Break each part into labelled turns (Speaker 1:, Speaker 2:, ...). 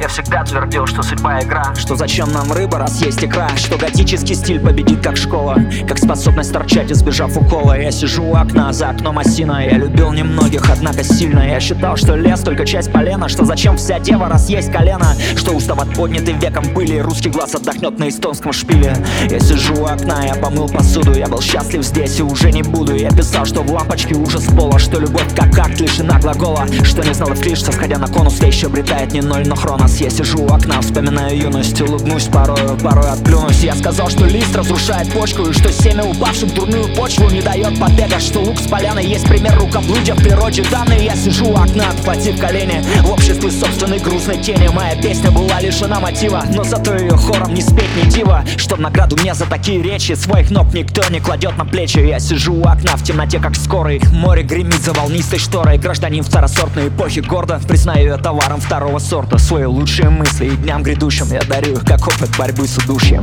Speaker 1: всегда твердил, что судьба игра,
Speaker 2: что зачем нам рыба, раз есть икра, что готический стиль победит как школа, как способность торчать, избежав укола. Я сижу у окна, за окном осина. Я любил немногих, однако сильно. Я считал, что лес только часть полена, что зачем вся дева, раз есть колено, что устав от поднятой веком пыли, русский глаз отдохнет на эстонском шпиле. Я сижу у окна, я помыл посуду, я был счастлив здесь и уже не буду. Я писал, что в лампочке ужас пола, что любовь как акт лишена глагола, что не знал клиш, что сходя на конус вещь обретает не ноль, но хронос. Я сижу у окна, вспоминаю юность, улыбнусь порою отплюнусь. Я сказал, что лист разрушает почку, и что семя упавших дурную почву не дает побега, что лук с поляной есть пример рукоблудия в природе данной. Я сижу у окна, обхватив колени, в обществе собственной грустной тени. Моя песня была лишена мотива, но зато ее хором не спеть, не диво, что в награду мне за такие речи своих ног никто не кладет на плечи. Я сижу у окна в темноте, как скорый, море гремит за волнистой шторой. Гражданин второсортной эпохи гордо признаю я товаром второго сорта. Свои лучшие мысли и дням грядущим я дарю их как опыт борьбы с удушьем.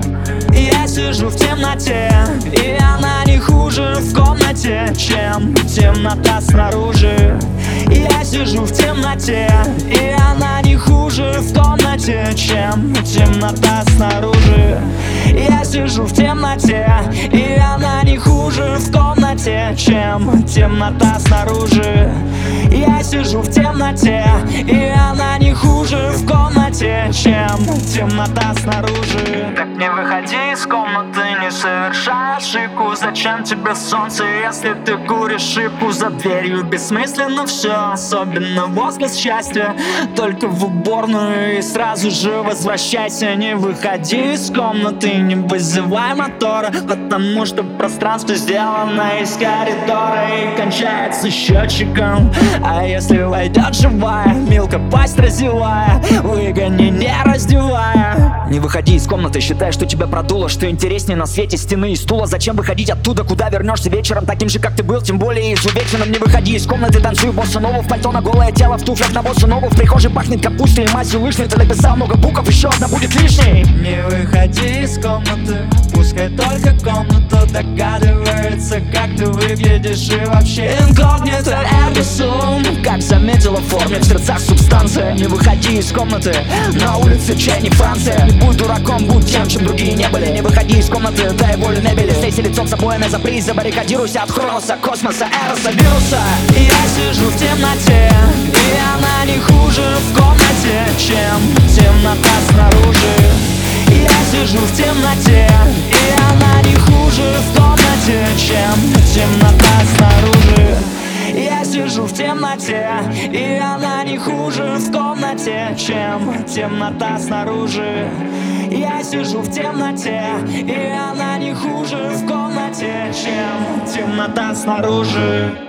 Speaker 3: Я сижу в темноте, и она не хуже в комнате, чем темнота снаружи. Я сижу в темноте, и она не хуже в комнате, чем темнота снаружи. Я сижу в темноте, и она не хуже в комнате, чем темнота снаружи. Я сижу в темноте, и она не хуже в комнате, чем темнота снаружи.
Speaker 1: Так не выходи из комнаты, не совершай ошибку. Зачем тебе солнце, если ты куришь шипу? За дверью бессмысленно все, особенно возглас счастья. Только в уборную и сразу же возвращайся. Не выходи из комнаты, не вызывай мотора, потому что пространство сделано из коридора и кончается счетчиком. А если войдет живая, Милка пасть разевая, выгони не раздевая.
Speaker 2: Не выходи из комнаты, считай, что тебя продуло, что интереснее на свете стены и стула. Зачем выходить оттуда, куда вернешься вечером таким же, как ты был, тем более изувеченным. Не выходи из комнаты, танцуй босса-нову в пальто на голое тело, в туфлях на босса-нову. В прихожей пахнет капустой и мазью лыжной. Ты написал много букв, еще одна будет лишней.
Speaker 3: Не выходи из комнаты, пускай только комната догадывается, как ты выглядишь и вообще инкогнито эрго сум.
Speaker 2: Как заметила в форме, в сердцах субстанция. Не выходи из комнаты, на улице чай не Франция. Не будь дураком, будь тем, чем другие не были. Не выходи из комнаты, дай волю небели. Стейся лицом с обоями, запрись, забаррикадируйся от хроноса, космоса, эроса, вируса.
Speaker 3: Я сижу в темноте, и она не хуже в комнате, чем темнота снаружи. Я сижу в темноте, и она не хуже в комнате, чем темнота снаружи. Я сижу в темноте, и она не хуже в комнате, чем темнота снаружи. Я сижу в темноте, и она не хуже в комнате, чем темнота снаружи.